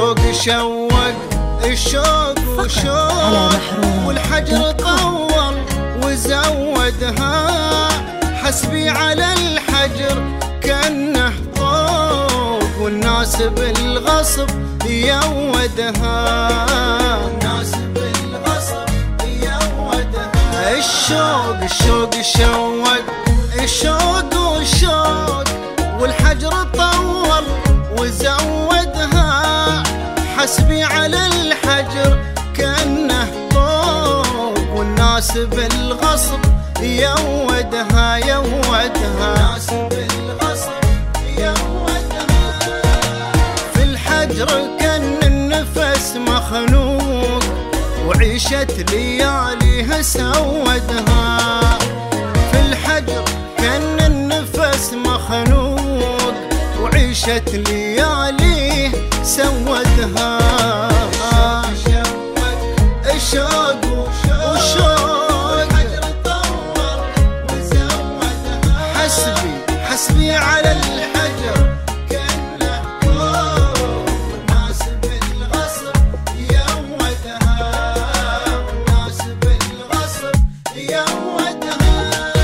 الشوق شوق الشوق وشوق والحجر طول وزودها حسبي على الحجر كأنه طوق والناس بالغصب يودها الشوق الشوق شوق الشوق والشوق والحجر طول وزودها حسبي على الحجر كأنه طوق والناس بالغصب يودها في الحجر كان النفس مخنوق وعيشة لياليها سودها في الحجر كان النفس مخنوق وعيشة لياليه سودها الشوق والشوق حسبي على الحجر كأنه طوق والناس بالغصب يودها والناس بالغصب يودها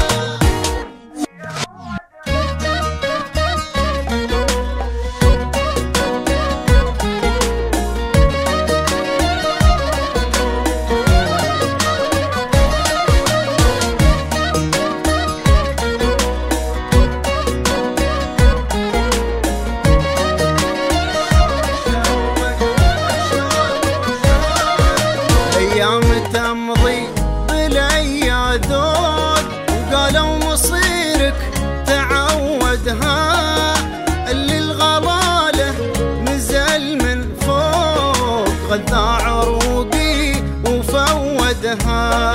تمضي بالايادود وقالوا مصيرك تعودها اللي الغلاله نزل من فوق غذى عروقي وفودها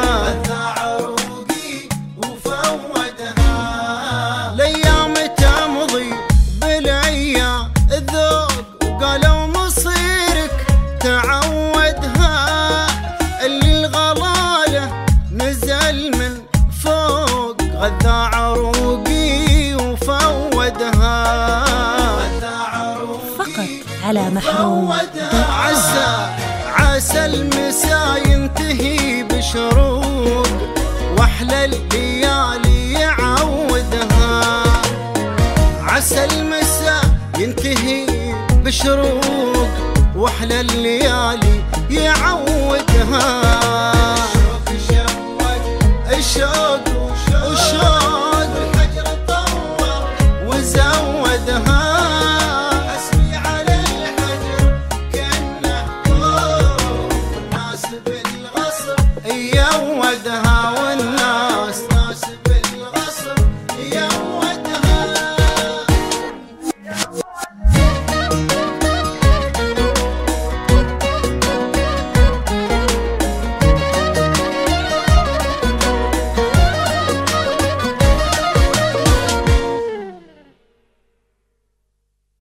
الايام تمضي بالايادود وقالوا مصيرك تعودها نزل من فوق غذى عروقي وفودها فقط على محروم. عسى المساء ينتهي بشروق واحلى الليالي يعودها عسى المساء ينتهي بشروق واحلى الليالي يعودها